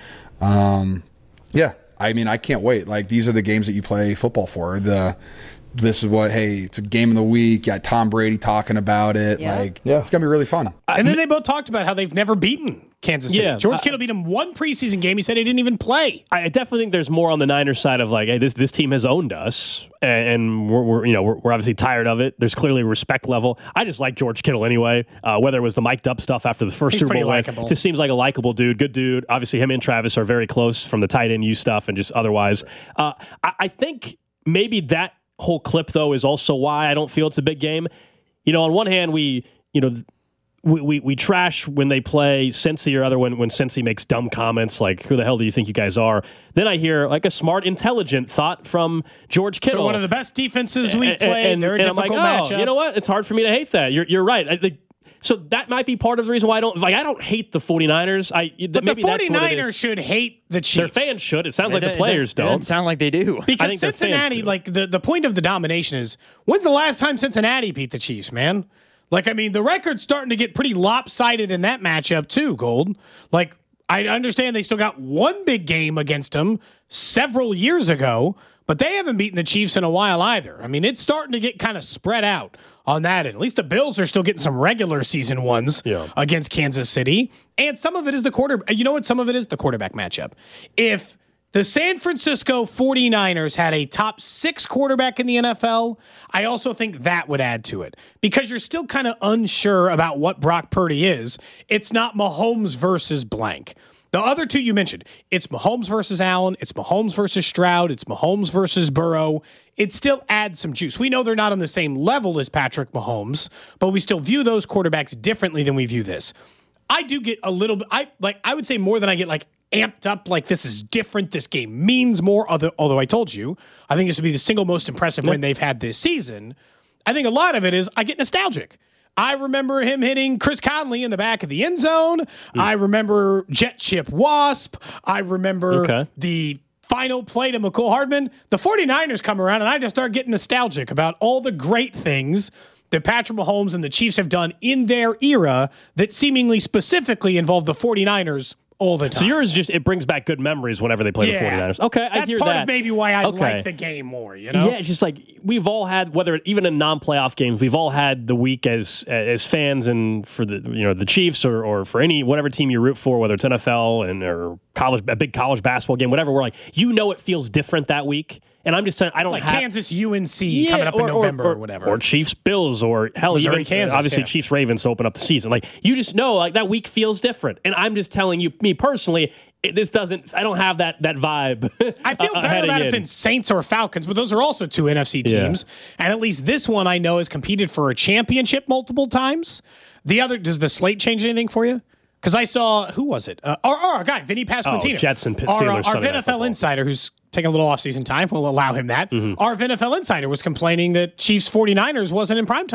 Um, yeah, I mean I can't wait. Like these are the games that you play football for. The this is what hey, it's a game of the week. You got Tom Brady talking about it. Yeah. Like Yeah. it's gonna be really fun. And then they both talked about how they've never beaten Kansas City. Yeah, George I- Kittle beat him one preseason game. He said he didn't even play. I definitely think there's more on the Niners side of like, hey, this this team has owned us, and, and we're, we're you know we're, we're obviously tired of it. There's clearly a respect level. I just like George Kittle anyway. Uh, whether it was the mic'd up stuff after the first He's Super pretty Bowl win, likable. just seems like a likable dude, good dude. Obviously, him and Travis are very close from the tight end you stuff and just otherwise. Uh, I, I think maybe that whole clip though is also why I don't feel it's a big game. You know, on one hand, we you know. We, we we trash when they play Cincy or other when when Cincy makes dumb comments like who the hell do you think you guys are? Then I hear like a smart, intelligent thought from George Kittle. They're one of the best defenses we've And- played. and, They're a and I'm difficult like, oh, matchup. you know what? It's hard for me to hate that. You're you're right. I think so that might be part of the reason why I don't like I don't hate the 49ers. I But maybe the that's what it 49ers is. should hate the Chiefs. Their fans should. It sounds like the It- it- players it doesn't don't. sound like they do. Because I think their fans Cincinnati, do. like the, the point of the domination is when's the last time Cincinnati beat the Chiefs, man? Like, I mean, the record's starting to get pretty lopsided in that matchup too, Gold. Like, I understand they still got one big game against them several years ago, but they haven't beaten the Chiefs in a while either. I mean, it's starting to get kind of spread out on that end. At least the Bills are still getting some regular season ones Yeah. against Kansas City. And some of it is the quarter. You know what? Some of it is the quarterback matchup. If the San Francisco 49ers had a top six quarterback in the N F L, I also think that would add to it because you're still kind of unsure about what Brock Purdy is. It's not Mahomes versus blank. The other two you mentioned, it's Mahomes versus Allen, it's Mahomes versus Stroud, it's Mahomes versus Burrow. It still adds some juice. We know they're not on the same level as Patrick Mahomes, but we still view those quarterbacks differently than we view this. I do get a little bit, I like, I would say more than I get like amped up, like this is different. This game means more. Although, although I told you, I think this would be the single most impressive win they've had this season. I think a lot of it is I get nostalgic. I remember him hitting Chris Conley in the back of the end zone. Mm. I remember Jet Chip Wasp. I remember Okay. the final play to McCole Hardman. The 49ers come around and I just start getting nostalgic about all the great things that Patrick Mahomes and the Chiefs have done in their era that seemingly specifically involve the 49ers all the time. So yours just it brings back good memories whenever they play Yeah. the 49ers. Okay, I That's hear part that. of maybe why I Okay. like the game more, you know? Yeah, it's just like we've all had, whether even in non-playoff games, we've all had the week as as fans and for the you know the Chiefs or or for any whatever team you root for, whether it's N F L and or college a big college basketball game, whatever. We're like, you know, it feels different that week, and I'm just saying I don't Like have Kansas U N C Yeah, coming up or, in November or, or, whatever. or Chiefs Bills or hell Missouri, even Kansas, obviously yeah. Chiefs Ravens to open up the season. Like you just know like that week feels different, and I'm just telling you, me personally. It, this doesn't. I don't have that that vibe. I feel uh, better heading about it in. than Saints or Falcons, but those are also two N F C teams. Yeah. And at least this one I know has competed for a championship multiple times. The other, does the slate change anything for you? Because I saw, who was it? Uh, our, our guy, Vinny Pasquantino. Oh, Jets and Steelers Our, uh, our Sunday Night N F L Football. insider, who's taking a little off-season time, we'll allow him that. Mm-hmm. Our N F L insider was complaining that Chiefs 49ers wasn't in primetime.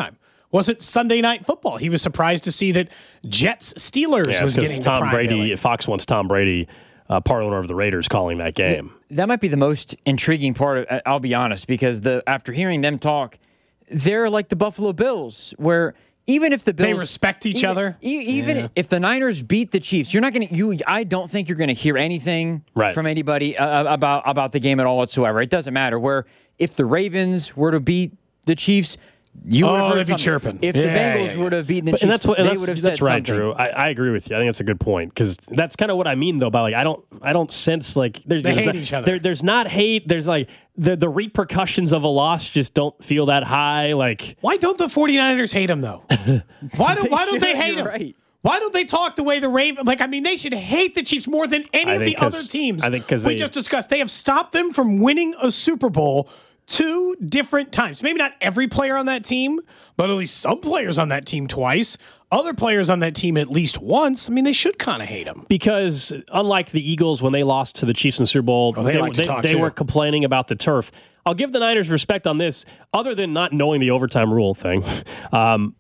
wasn't Sunday Night Football. He was surprised to see that Jets Steelers Yeah, was because getting Tom the prime Brady, billing. Fox wants Tom Brady, uh, part owner of the Raiders, calling that game. That might be the most intriguing part of, I'll be honest, because the after hearing them talk, they're like the Buffalo Bills, where even if the Bills They respect each even, other? e- even Yeah. if the Niners beat the Chiefs, you're not going to. You, I don't think you're going to hear anything Right. from anybody uh, about about the game at all whatsoever. It doesn't matter. Where if the Ravens were to beat the Chiefs, you would Oh, have heard they'd be something. chirping. If the Yeah, Bengals yeah, yeah. would have beaten the But, Chiefs, and that's what and they that's, would have that's said right, something. Drew. I, I agree with you. I think that's a good point because that's kind of what I mean, though. By like, I don't, I don't sense like there's, They there's hate not, each other. There, there's not hate. There's like the the repercussions of a loss just don't feel that high. Like, Why don't the 49ers hate him, though? Why don't, They why don't they should, hate you're him? right. Why don't they talk the way the Ravens? Like, I mean, they should hate the Chiefs more than any I of think the other 'cause- teams. I think 'cause we they- just discussed. They have stopped them from winning a Super Bowl two different times. Maybe not every player on that team, but at least some players on that team twice. Other players on that team at least once. I mean, they should kind of hate him. because unlike the Eagles when they lost to the Chiefs in the Super Bowl, Oh, they they, like to they, talk, they too. weren't complaining about the turf. I'll give the Niners respect on this, other than not knowing the overtime rule thing. Um,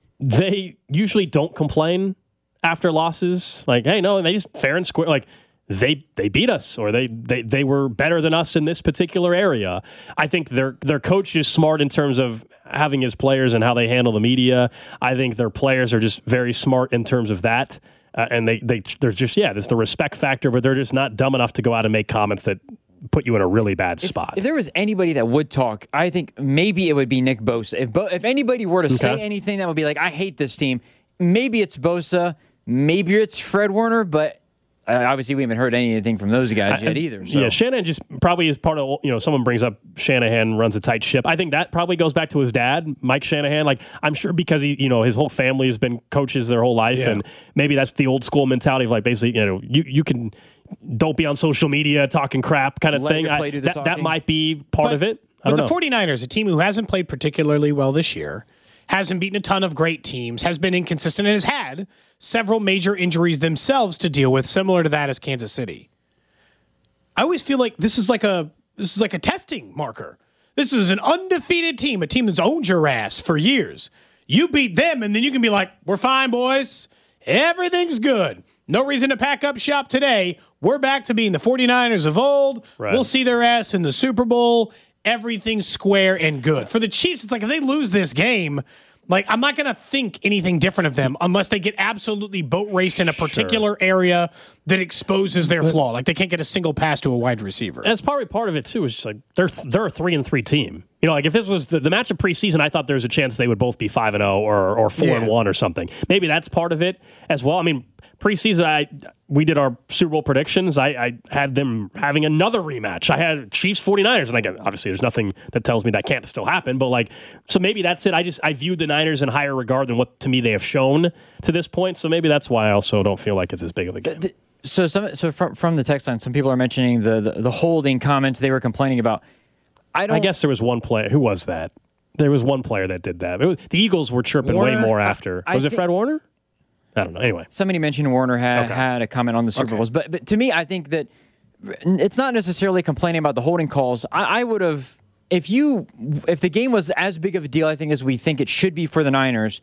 they usually don't complain after losses. Like, hey, no, and they just fair and square. Like, they they beat us, or they they they were better than us in this particular area. I think their their coach is smart in terms of having his players and how they handle the media. I think their players are just very smart in terms of that. Uh, and they, they, there's just, yeah, there's the respect factor, but they're just not dumb enough to go out and make comments that put you in a really bad spot. If there was anybody that would talk, I think maybe it would be Nick Bosa. If Bo- if anybody were to say Okay. anything that would be like, I hate this team, maybe it's Bosa, maybe it's Fred Warner, but uh, obviously we haven't heard anything from those guys yet either. So. Yeah, Shanahan just probably is part of, you know, someone brings up Shanahan runs a tight ship. I think that probably goes back to his dad, Mike Shanahan. Like, I'm sure because he, you know, his whole family has been coaches their whole life. Yeah. And maybe that's the old school mentality of like, basically, you know, you, you can, don't be on social media talking crap kind of Let thing. your play I, do the that, that talking. might be part But- of it. I But don't the know. 49ers, a team who hasn't played particularly well this year, hasn't beaten a ton of great teams, has been inconsistent, and has had several major injuries themselves to deal with, similar to that as Kansas City. I always feel like this is like a this is like a testing marker. This is an undefeated team, a team that's owned your ass for years. You beat them, and then you can be like, we're fine, boys. Everything's good. No reason to pack up shop today. We're back to being the 49ers of old. Right. We'll see their ass in the Super Bowl. Everything's square and good. For the Chiefs, it's like if they lose this game, like I'm not going to think anything different of them unless they get absolutely boat raced in a particular area that exposes their flaw. Like they can't get a single pass to a wide receiver. And that's probably part of it too. Is just like they're they're a three and three team. You know, like if this was the, the match of preseason, I thought there was a chance they would both be five and zero or or four and Yeah. one or something. Maybe that's part of it as well. I mean, preseason, I we did our Super Bowl predictions. I, I had them having another rematch. I had Chiefs 49ers, and again, obviously, there's nothing that tells me that can't still happen. But like, so maybe that's it. I just I viewed the Niners in higher regard than what to me they have shown to this point. So maybe that's why I also don't feel like it's as big of a game. So some so from from the text line, some people are mentioning the the, the holding comments they were complaining about. I don't. I guess there was one player. Who was that? There was one player that did that. It was, the Eagles were chirping Warner? way more after. I Was it think- Fred Warner? I don't know. Anyway, Somebody mentioned Warner had Okay. had a comment on the Super Okay. Bowls, but but to me, I think that it's not necessarily complaining about the holding calls. I, I would have if you if the game was as big of a deal, I think as we think it should be for the Niners.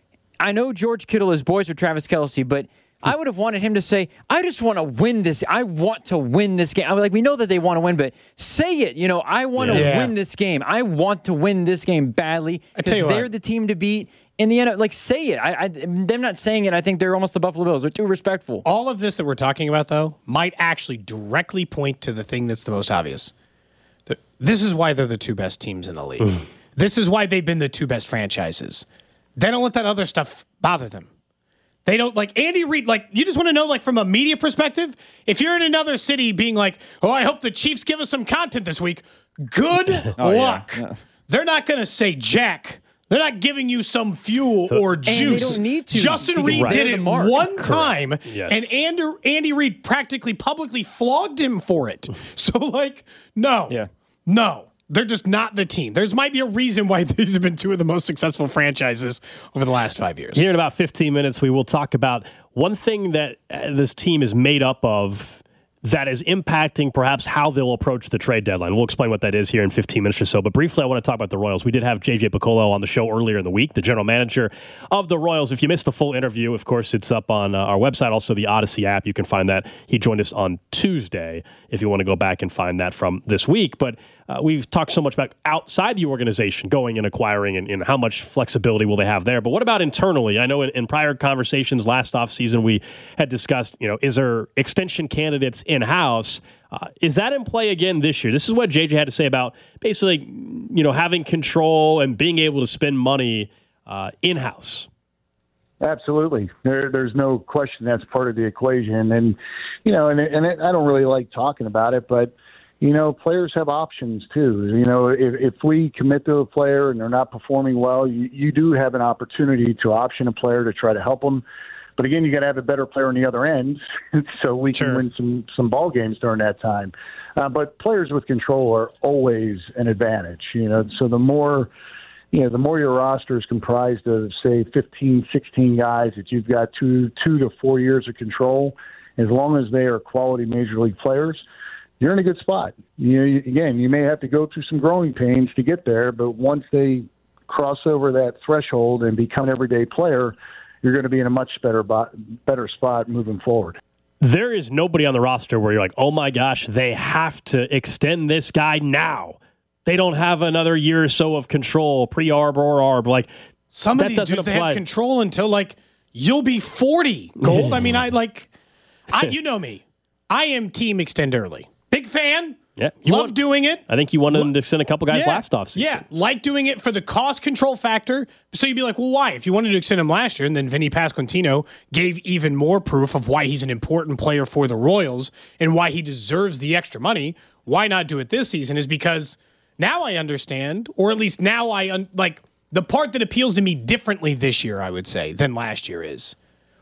I know George Kittle is boys with Travis Kelce, but I would have wanted him to say, "I just want to win this. I want to win this game." I was like, we know that they want to win, but say it. You know, I want to Yeah. win this game. I want to win this game badly tell because you they're what. the team to beat. In the end, like say it. I, I, them not saying it. I think they're almost the Buffalo Bills. They're too respectful. All of this that we're talking about, though, might actually directly point to the thing that's the most obvious. The- This is why they're the two best teams in the league. This is why they've been the two best franchises. They don't let that other stuff bother them. They don't like Andy Reid. Like, you just want to know, like, from a media perspective, if you're in another city being like, oh, I hope the Chiefs give us some content this week, good luck. yeah. They're not going to say jack. They're not giving you some fuel or juice. And they don't need to, Justin because Reed they're did the it mark. one time, Yes. and Andy, Andy Reid practically publicly flogged him for it. So, like, no. Yeah. No. They're just not the team. There's might be a reason why these have been two of the most successful franchises over the last five years. here in about fifteen minutes, we will talk about one thing that uh, this team is made up of that is impacting perhaps how they'll approach the trade deadline. We'll explain what that is here in fifteen minutes or so. But briefly, I want to talk about the Royals. We did have J J Picollo on the show earlier in the week, the general manager of the Royals. If you missed the full interview, of course, it's up on uh, our website, also the Odyssey app. You can find that. He joined us on Tuesday if you want to go back and find that from this week. But uh, we've talked so much about outside the organization, going and acquiring, and, and how much flexibility will they have there. But what about internally? I know in, in prior conversations last offseason, we had discussed, you know, is there extension candidates in-house? Uh, is that in play again this year? This is what J J had to say about basically, you know, having control and being able to spend money uh, in-house. Absolutely. There, there's no question that's part of the equation. And, you know, and, and it, I don't really like talking about it, but, you know, players have options too. You know, if, if we commit to a player and they're not performing well, you, you do have an opportunity to option a player to try to help them. But again, you got to have a better player on the other end, so we can Sure. win some some ball games during that time. Uh, but players with control are always an advantage. You know, so the more, you know, the more your roster is comprised of, say, fifteen, sixteen guys that you've got two two to four years of control, as long as they are quality major league players, you're in a good spot. You know, again, you may have to go through some growing pains to get there, but once they cross over that threshold and become an everyday player, you're going to be in a much better better spot moving forward. There is nobody on the roster where you're like, oh my gosh, they have to extend this guy now. They don't have another year or so of control, pre-arb or arb. Like, Some that of these doesn't dudes, they apply. have control until, like, you'll be forty, Gold. I mean, I, like, I, you know me. I am team extend early. Big fan. Yeah, Love want, doing it. I think you wanted them to send a couple guys Yeah. last offseason. Yeah, like doing it for the cost control factor. So you'd be like, well, why? If you wanted to extend him last year, and then Vinny Pasquantino gave even more proof of why he's an important player for the Royals and why he deserves the extra money, why not do it this season? Is because now I understand, or at least now I, un- like, the part that appeals to me differently this year, I would say, than last year is,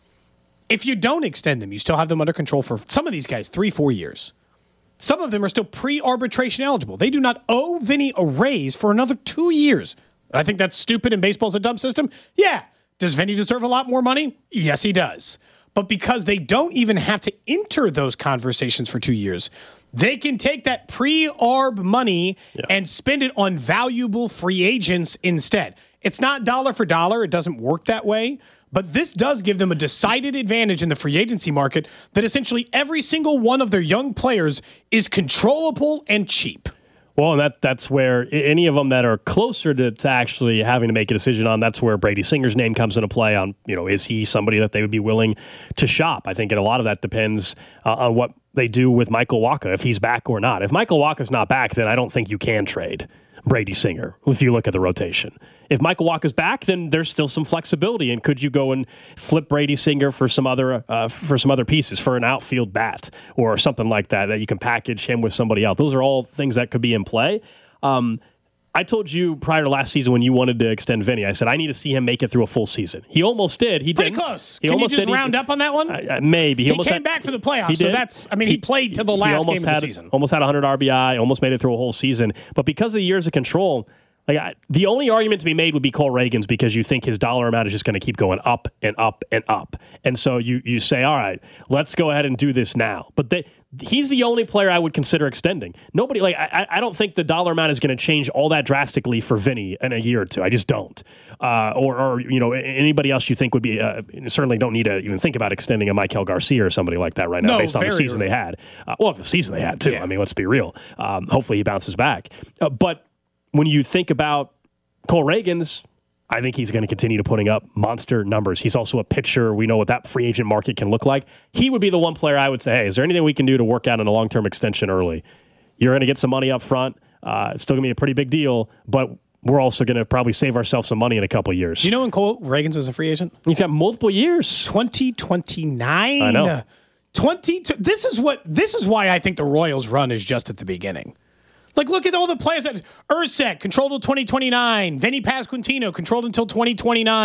if you don't extend them, you still have them under control for some of these guys, three, four years. Some of them are still pre-arbitration eligible. They do not owe Vinny a raise for another two years. I think that's stupid and baseball's a dumb system. Yeah. Does Vinny deserve a lot more money? Yes, he does. But because they don't even have to enter those conversations for two years, they can take that pre-arb money yeah. and spend it on valuable free agents instead. It's not dollar for dollar. It doesn't work that way. But this does give them a decided advantage in the free agency market that essentially every single one of their young players is controllable and cheap. Well, and that that's where any of them that are closer to, to actually having to make a decision on, that's where Brady Singer's name comes into play on, you know, is he somebody that they would be willing to shop? I think a lot of that depends uh, on what they do with Michael Wacha, if he's back or not. If Michael Wacha's not back, then I don't think you can trade Brady Singer, if you look at the rotation. If Michael Wacha's back, then there's still some flexibility. And could you go and flip Brady Singer for some other uh, for some other pieces, for an outfield bat or something like that, that you can package him with somebody else? Those are all things that could be in play. Um, I told you prior to last season when you wanted to extend Vinny, I said, I need to see him make it through a full season. He almost did. He Pretty didn't. close. He Can you almost just did. round he, up on that one? Uh, maybe. He, he almost came had, back for the playoffs, he so did. that's, I mean, he, he played till the he last game almost of had, the season. Almost had one hundred R B I, almost made it through a whole season. But because of the years of control, like I, the only argument to be made would be Cole Reagan's, because you think his dollar amount is just going to keep going up and up and up. And so you you say, all right, let's go ahead and do this now. But they, he's the only player I would consider extending. Nobody, like, I, I don't think the dollar amount is going to change all that drastically for Vinny in a year or two. I just don't. Uh, or, or, you know, anybody else you think would be, uh, certainly don't need to even think about extending a Michael Garcia or somebody like that right now, no, based on the season early. they had. Uh, well, the season they had, too. Yeah. I mean, let's be real. Um, hopefully he bounces back. Uh, but when you think about Cole Reagan's, I think he's going to continue to putting up monster numbers. He's also a pitcher. We know what that free agent market can look like. He would be the one player I would say, hey, is there anything we can do to work out on a long-term extension early? You're going to get some money up front. Uh, it's still going to be a pretty big deal, but we're also going to probably save ourselves some money in a couple of years. Do you know when Cole Reagan's is a free agent? He's got multiple years. twenty twenty-nine. I know. twenty This is what. This is why I think the Royals' run is just at the beginning. Like, look at all the players that Ursek controlled until twenty twenty-nine. Vinny Pasquantino controlled until twenty twenty-nine.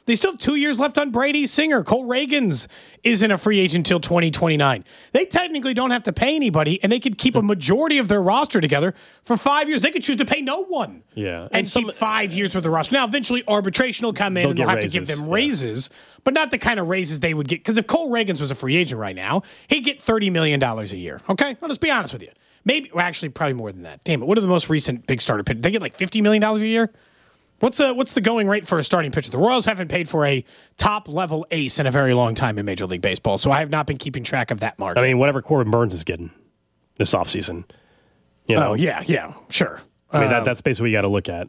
They still have two years left on Brady Singer. Cole Reagans isn't a free agent until twenty twenty-nine. They technically don't have to pay anybody, and they could keep a majority of their roster together for five years. They could choose to pay no one. Yeah. And, And some- keep five years with the roster. Now, eventually, arbitration will come in, They'll and they'll get have to give raises, them yeah. raises, but not the kind of raises they would get. Because if Cole Reagans was a free agent right now, he'd get thirty million dollars a year. Okay? I'll just be honest with you. Maybe, well, actually, probably more than that. Damn it. What are the most recent big starter pitchers? They get like fifty million dollars a year? What's uh, what's the going rate for a starting pitcher? The Royals haven't paid for a top-level ace in a very long time in Major League Baseball, so I have not been keeping track of that market. I mean, whatever Corbin Burns is getting this offseason. You know, oh, yeah, yeah, sure. I mean, that, that's basically what you got to look at.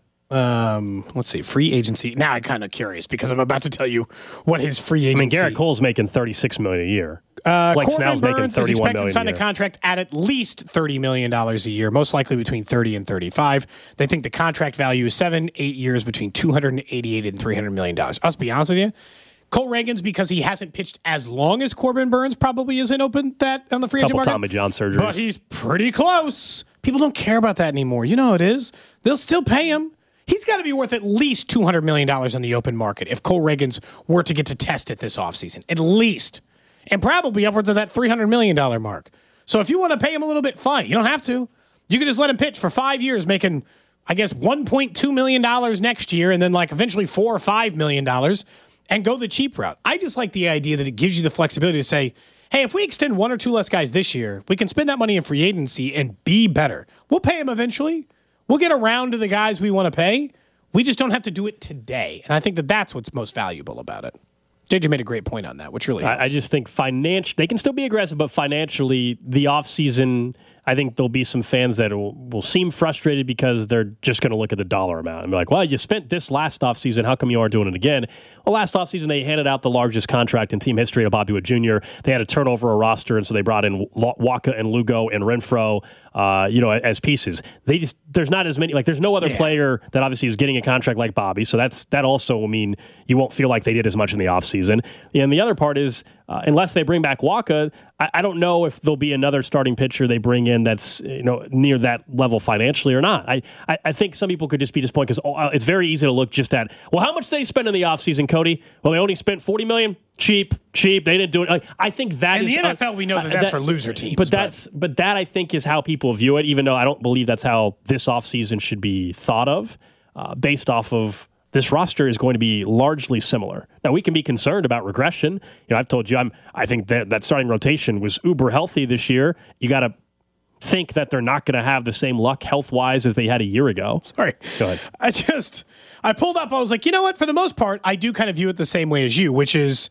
Um, let's see, free agency. Now I'm kind of curious because I'm about to tell you what his free agency. I mean, Garrett Cole's making thirty-six million dollars a year. Uh, Blake Corbin Snell's making Burns is thirty-one expected million to sign a a year. contract at at least thirty million dollars a year, most likely between thirty and thirty-five. They think the contract value is seven, eight years between two hundred eighty-eight and three hundred million dollars. I'll just be honest with you. Cole Reagans, because he hasn't pitched as long as Corbin Burns, probably isn't open that on the free agent Couple market. Tommy John surgeries. But he's pretty close. People don't care about that anymore. You know how it is. They'll still pay him. He's got to be worth at least two hundred million dollars on the open market if Cole Reagans were to get to test it this offseason. At least. And probably upwards of that three hundred million dollars mark. So if you want to pay him a little bit, fine. You don't have to. You can just let him pitch for five years, making, I guess, one point two million dollars next year, and then like eventually four or five million dollars, and go the cheap route. I just like the idea that it gives you the flexibility to say, hey, if we extend one or two less guys this year, we can spend that money in free agency and be better. We'll pay him eventually. We'll get around to the guys we want to pay. We just don't have to do it today. And I think that that's what's most valuable about it. J J made a great point on that, which really helps. I, I just think financial they can still be aggressive, but financially, the offseason, I think there'll be some fans that will, will seem frustrated because they're just going to look at the dollar amount and be like, well, you spent this last offseason. How come you aren't doing it again? Well, last offseason, they handed out the largest contract in team history to Bobby Wood Junior They had to turn over a roster, and so they brought in Waka and Lugo and Renfroe, uh, you know, as pieces. They just there's not as many. Like, there's no other Yeah. player that obviously is getting a contract like Bobby, so that's that also will mean you won't feel like they did as much in the offseason. And the other part is, uh, unless they bring back Waka, I, I don't know if there'll be another starting pitcher they bring in that's, you know, near that level financially or not. I, I, I think some people could just be disappointed because oh, it's very easy to look just at, well, how much did they spend in the offseason, Cody? Well, they only spent forty million dollars. Cheap, cheap. They didn't do it. Like, I think that In is the N F L, we know that that's for loser teams, But but- that's but that I think is how people view it. Even though I don't believe that's how this offseason should be thought of, uh, based off of this roster is going to be largely similar. Now, we can be concerned about regression. You know, I've told you, I'm. I think that that starting rotation was uber healthy this year. You got to think that they're not going to have the same luck health-wise as they had a year ago. Sorry. Go ahead. I just, I pulled up, I was like, you know what? For the most part, I do kind of view it the same way as you, which is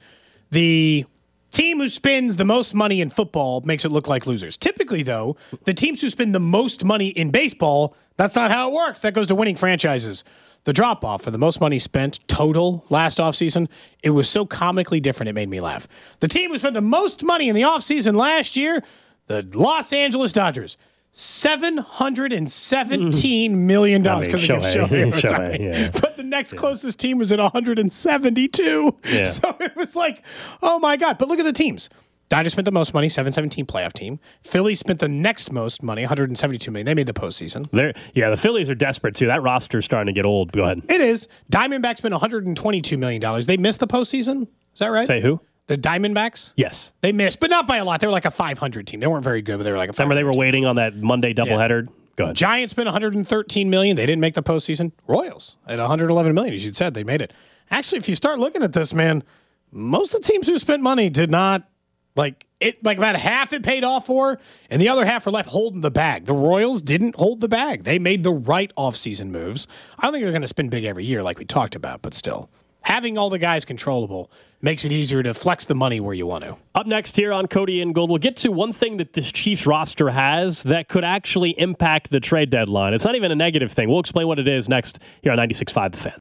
the team who spends the most money in football makes it look like losers. Typically, though, the teams who spend the most money in baseball, that's not how it works. That goes to winning franchises. The drop-off for the most money spent total last offseason, it was so comically different it made me laugh. The team who spent the most money in the offseason last year, the Los Angeles Dodgers, seven hundred seventeen million dollars because I of mean, Shohei Shohei, Ohtani. Shohei, yeah. But the next closest team was at one hundred seventy-two. Yeah. So it was like, oh my God. But look at the teams. Dodgers spent the most money, seven seventeen playoff team. Philly spent the next most money, one hundred seventy-two million. They made the postseason. They're, yeah, the Phillies are desperate too. That roster's starting to get old. Go ahead. It is. Diamondbacks spent one hundred twenty-two million dollars. They missed the postseason. Is that right? Say who? The Diamondbacks? Yes. They missed, but not by a lot. They were like a five hundred team. They weren't very good, but they were like a five hundred Remember they were waiting on that Monday doubleheader? Go ahead. Giants spent one hundred thirteen million dollars. They didn't make the postseason. Royals at one hundred eleven million dollars, as you said, they made it. Actually, if you start looking at this, man, most of the teams who spent money did not, like, it. Like about half it paid off for, and the other half were left holding the bag. The Royals didn't hold the bag. They made the right offseason moves. I don't think they're going to spend big every year like we talked about, but still. Having all the guys controllable makes it easier to flex the money where you want to. Up next here on Cody and Gold, we'll get to one thing that this Chiefs roster has that could actually impact the trade deadline. It's not even a negative thing. We'll explain what it is next here on ninety-six point five The Fan.